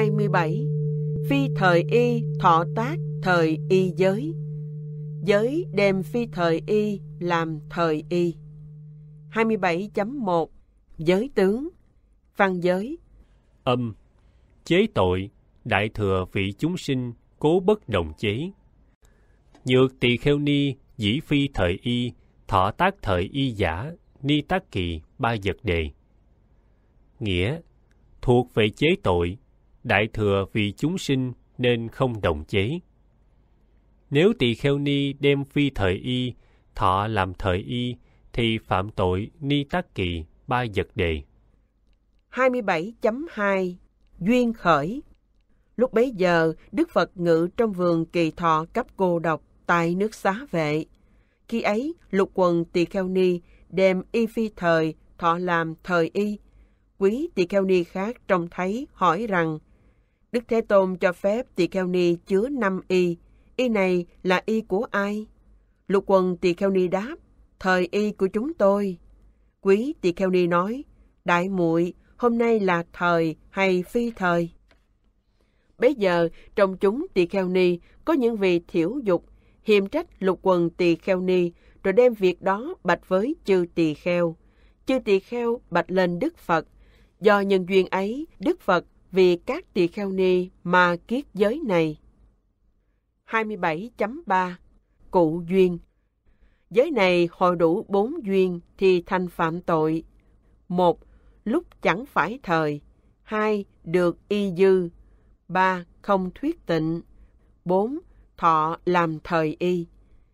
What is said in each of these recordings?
27. Phi thời y thọ tác thời y giới. Giới đem phi thời y làm thời y. 27.1. Giới tướng. Văn giới. Chế tội, đại thừa vị chúng sinh cố bất đồng chế. Nhược tỳ kheo ni dĩ phi thời y, thọ tác thời y giả, ni tác kỳ ba vật đề. Nghĩa, thuộc về chế tội, đại thừa vì chúng sinh nên không đồng chế. Nếu tỳ kheo ni đem phi thời y, thọ làm thời y, thì phạm tội ni tác kỳ ba vật đề. 27.2. Duyên khởi. Lúc bấy giờ, Đức Phật ngự trong vườn Kỳ Thọ cấp cô độc tại nước Xá Vệ. Khi ấy, lục quần tỳ kheo ni đem y phi thời thọ làm thời y. Quý tỳ kheo ni khác trông thấy hỏi rằng: Đức Thế Tôn cho phép tỳ kheo ni chứa 5 y. Y này là y của ai? Lục quần tỳ kheo ni đáp: Thời y của chúng tôi. Quý tỳ kheo ni nói: Đại muội, hôm nay là thời hay phi thời? Bấy giờ trong chúng tỳ kheo ni có những vị thiểu dục hiềm trách lục quần tỳ kheo ni, rồi đem việc đó bạch với chư tỳ kheo. Chư tỳ kheo bạch lên Đức Phật. Do nhân duyên ấy, Đức Phật vì các tỳ kheo ni mà kiết giới này. 27.3. Cụ duyên. Giới này hội đủ 4 duyên thì thành phạm tội. 1. Lúc chẳng phải thời. 2. Được y dư. 3. Không thuyết tịnh. 4. Thọ làm thời y.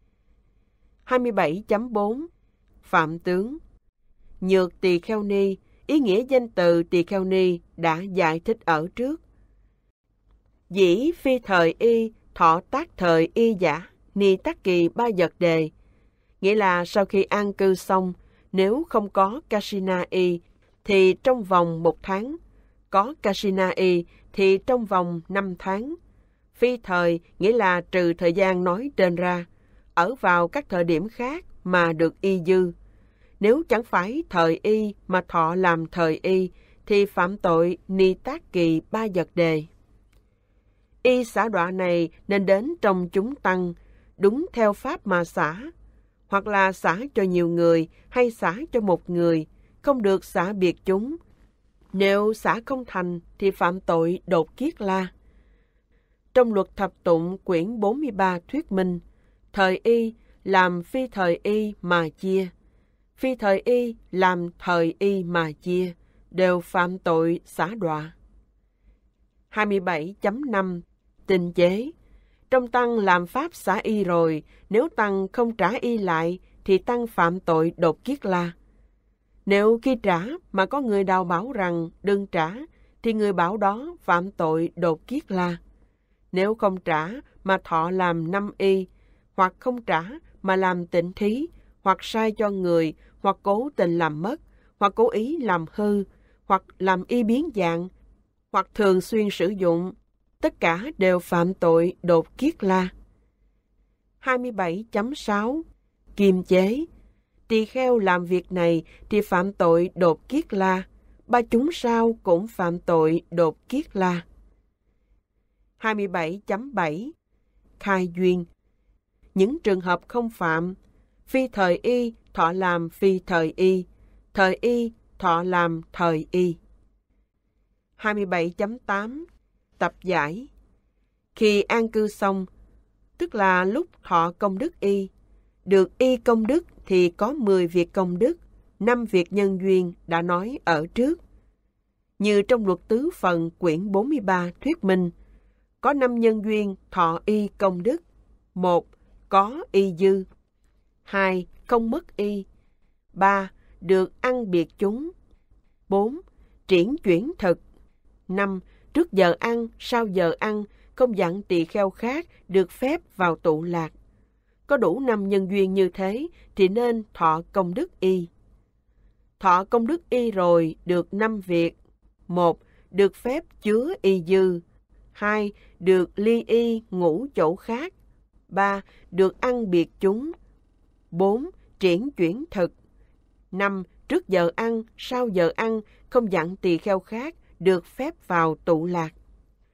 27.4. Phạm tướng. Nhược tỳ kheo ni, ý nghĩa danh từ tỳ kheo ni đã giải thích ở trước. Dĩ phi thời y, thọ tác thời y giả, ni tác kỳ ba vật đề. Nghĩa là sau khi an cư xong, nếu không có Kasina y thì trong vòng 1 tháng, có Kasina y thì trong vòng 5 tháng. Phi thời nghĩa là trừ thời gian nói trên ra, ở vào các thời điểm khác mà được y dư. Nếu chẳng phải thời y mà thọ làm thời y thì phạm tội ni tác kỳ ba vật đề. Y xả đọa này nên đến trong chúng tăng, đúng theo pháp mà xả, hoặc là xả cho nhiều người hay xả cho một người, không được xả biệt chúng. Nếu xả không thành thì phạm tội đột kiết la. Trong luật thập tụng quyển 43 thuyết minh, thời y làm phi thời y mà chia, phi thời y làm thời y mà chia, đều phạm tội xả đọa. 27.5. Tinh chế. Trong tăng làm pháp xả y rồi, nếu tăng không trả y lại thì tăng phạm tội đột kiết la. Nếu khi trả mà có người đào bảo rằng đừng trả, thì người bảo đó phạm tội đột kiết la. Nếu không trả mà thọ làm 5 y, hoặc không trả mà làm tịnh thí, hoặc sai cho người, hoặc cố tình làm mất, hoặc cố ý làm hư, hoặc làm y biến dạng, hoặc thường xuyên sử dụng, tất cả đều phạm tội đột kiết la. 27.6. Kiềm chế. Tỳ kheo làm việc này thì phạm tội đột kiết la, ba chúng sao cũng phạm tội đột kiết la. 27.7. Khai duyên. Những trường hợp không phạm: phi thời y thọ làm phi thời y thọ làm thời y. 27.8. Tập giải. Khi an cư xong, tức là lúc thọ công đức y, được y công đức thì có 10 việc công đức, 5 việc nhân duyên đã nói ở trước. Như trong luật tứ phần quyển 43 thuyết minh, có 5 nhân duyên thọ y công đức. 1. Có y dư. 2. Không mất y. 3. Được ăn biệt chúng. 4. Triển chuyển thực. 5. Trước giờ ăn, sau giờ ăn, không dặn tỳ kheo khác được phép vào tụ lạc. Có đủ 5 nhân duyên như thế thì nên thọ công đức y. Thọ công đức y rồi được 5 việc. 1. Được phép chứa y dư. 2. Được ly y ngủ chỗ khác. 3. Được ăn biệt chúng. 4. Triển chuyển thực. 5. Trước giờ ăn, sau giờ ăn, không dặn tỳ kheo khác được phép vào tụ lạc.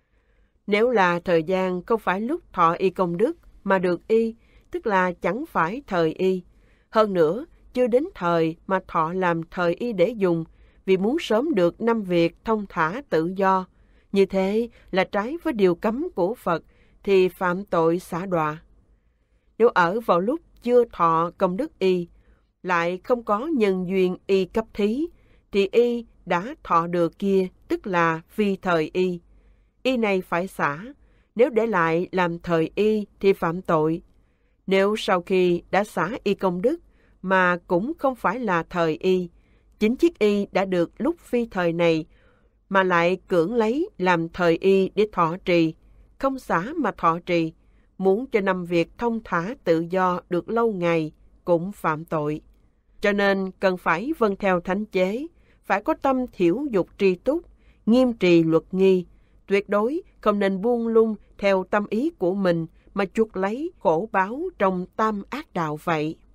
Nếu là thời gian không phải lúc thọ y công đức mà được y, tức là chẳng phải thời y. Hơn nữa, chưa đến thời mà thọ làm thời y để dùng, vì muốn sớm được 5 việc thông thả tự do. Như thế là trái với điều cấm của Phật, thì phạm tội xả đọa. Nếu ở vào lúc chưa thọ công đức y, lại không có nhân duyên y cấp thí, thì y đã thọ được kia, tức là phi thời y. Y này phải xả, nếu để lại làm thời y thì phạm tội. Nếu sau khi đã xả y công đức, mà cũng không phải là thời y, chính chiếc y đã được lúc phi thời này, mà lại cưỡng lấy làm thời y để thọ trì, không xả mà thọ trì, muốn cho 5 việc thông thả tự do được lâu ngày, cũng phạm tội. Cho nên cần phải vâng theo thánh chế, phải có tâm thiểu dục tri túc, nghiêm trì luật nghi, tuyệt đối không nên buông lung theo tâm ý của mình mà chuộc lấy khổ báo trong tam ác đạo vậy.